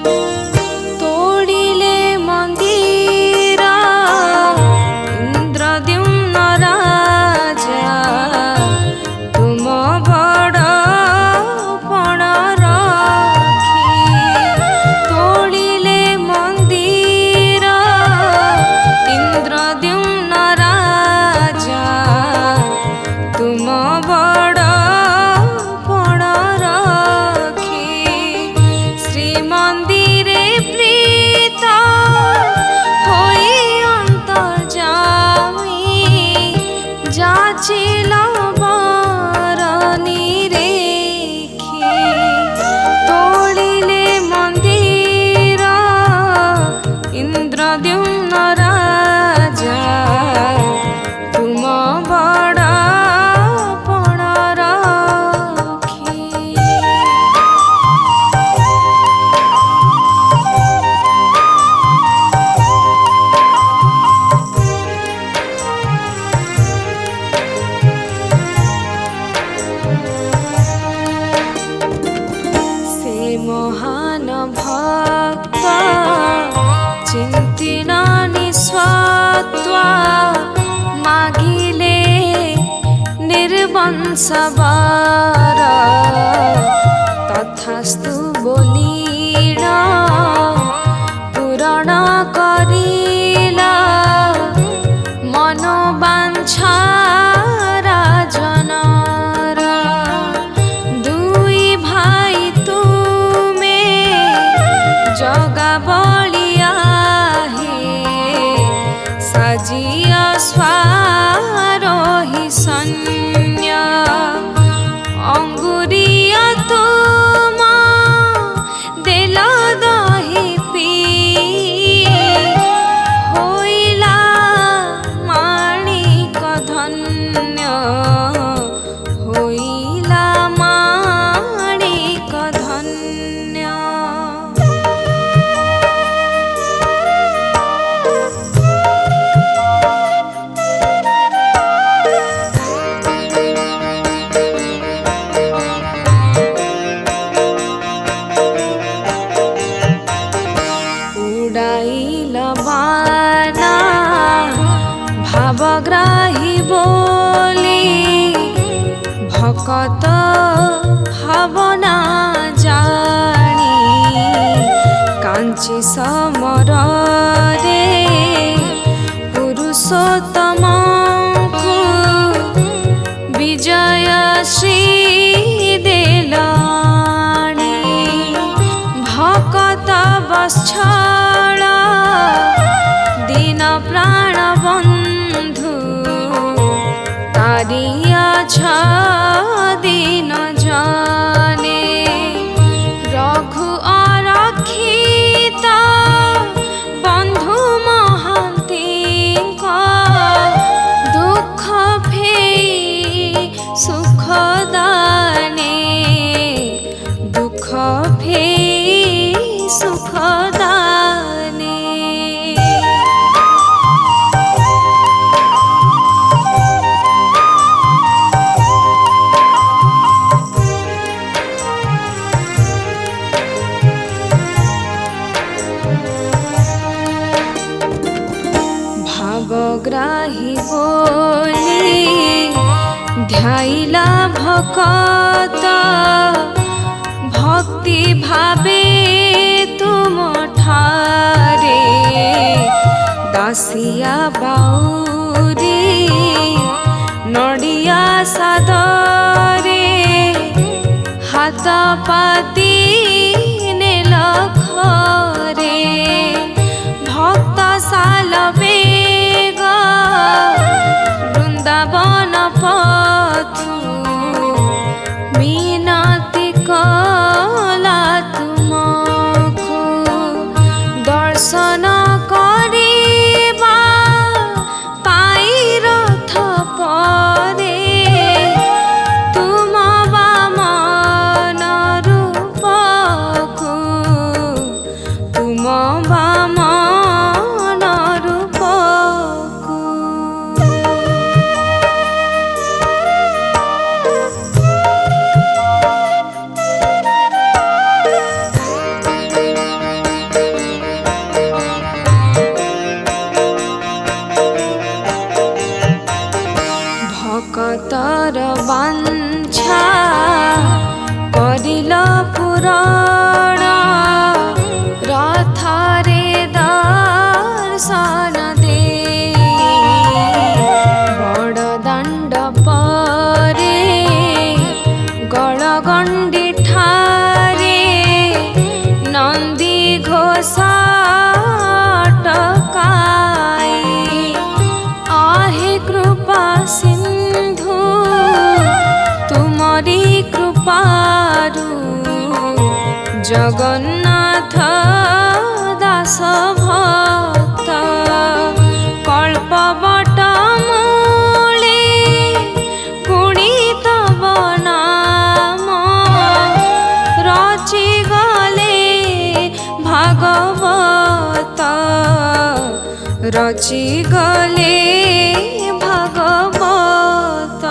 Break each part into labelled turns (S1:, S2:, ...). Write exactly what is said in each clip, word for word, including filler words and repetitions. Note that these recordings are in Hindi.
S1: तोड़िले मंदिर इंद्रद्युम्न राजा तुम बड़ पण रखी। तोड़िले मंदिर इंद्रद्युम्न राजा तुम बड़ पण रखी। श्रीमंदिरे प्रीत होई अंतर्जामी जाचिल बरनी रेखी। तोड़िले मंदिर इंद्रद्युम्न राजा तुम बड़ पण रखी। से महान भक्त चिंतिना निस्वात्वा मागिले निर्वंश वर। तथास्तु बोलिला पूरण करिला मनोवांछा राजनर। दुई भाई तुमे जगा बलिया हे साजिया स्वारोही सन्य। अंगुरिया तुम देल दही पी होइला माणिक धन्य होइला माणिक धन्य। उड़ाइल बाना भावग्राही बोली भकत भावना जानी। कांची समर रे पुरुषोत्तम को विजय श्री देलानी। भकत बत्सल दीन प्राण बंधु तारिया छ दीन जाने। रघु अरक्षित बंधु महांती दुख फेई सुख दाने। दुख फेई सुख दाने। भावग्राही बोली ध्याइला भकत भक्ति भावे तुम ठारे। दासिया बाउरी नडिया सादरे हाथ पाती नेल खरे। भक्त साल बेग वृंदावन पथु मीनति कला तुमको दर्शन करिबा पाई रथ परे। तुम वामन रूपको तुम वामन रूपको। जगन्नाथ दास भक्त कल्पवट मूले पुणी तव नाम रचि गले भागवत रचि गले भागवत।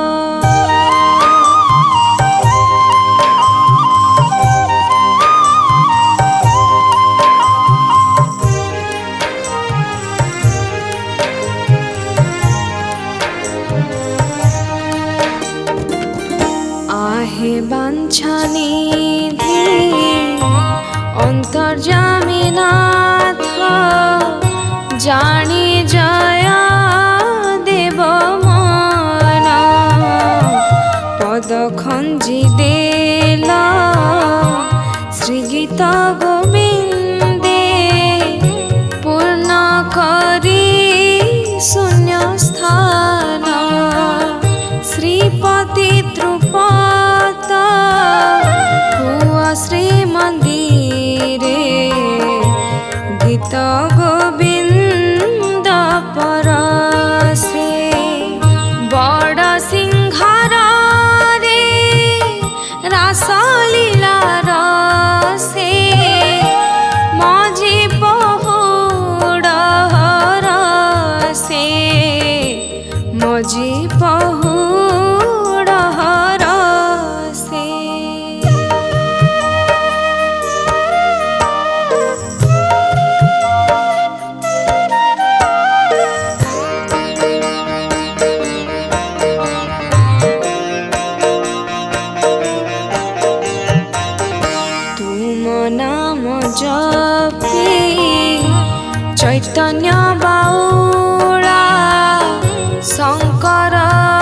S1: आहे वाञ्छानिधि अन्तर्यामी नाथ जानी जय देव मन पद खंजी देला श्रीगीत गोविंदे पूर्ण करी शून्य स्थान श्रीपति द्रुपद हुआ श्री मंदिरे गीत गोविंद परसे बड़ सिंहार रे रासलीला रसे मझी पहुड़ रसे मझी पहुड़ रसे। नाम जपी चैतन्य बाउला शंकर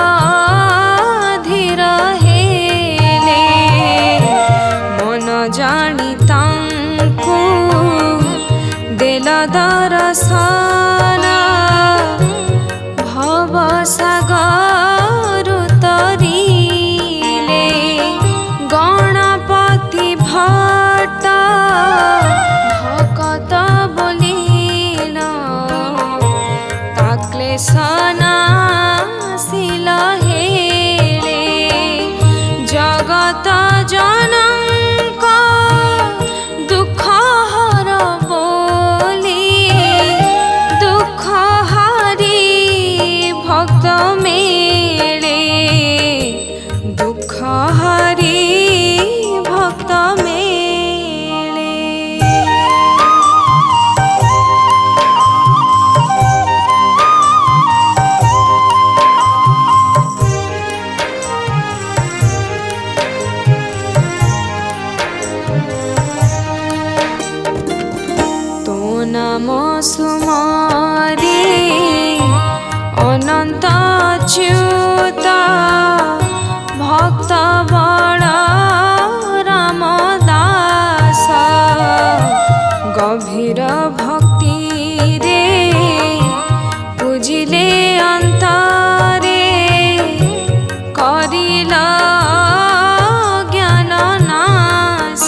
S1: धीर हेले मन जानी तांकु देल दर्शन भव सागर तरिले गणपति भट्ट भकत बोलिल ताक्लेश नासिल हेले जगत जनक दुख हर बोली दुख हारी भक्त मेले दुख हारी भक्त मेले। तो नाम सुमरे अनंत अच्युत भक्त बड़ रामदास गभीर भक्ति रे पूजिले अंतरे करिल ज्ञान नाश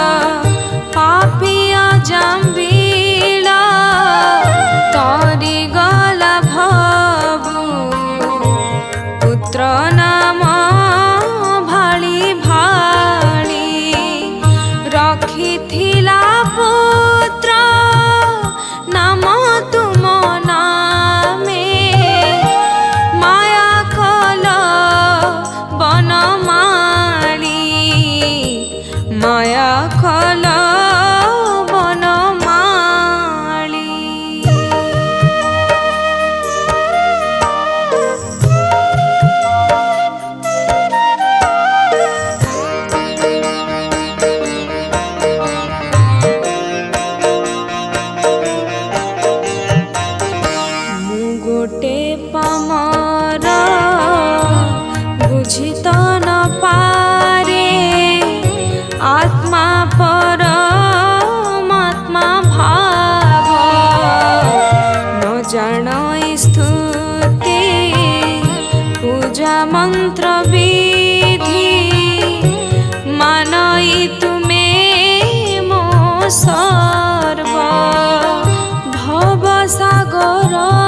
S1: पापिया जाम्बिला तरी गला भवु पुत्र नाम भाली सर्व भव सागर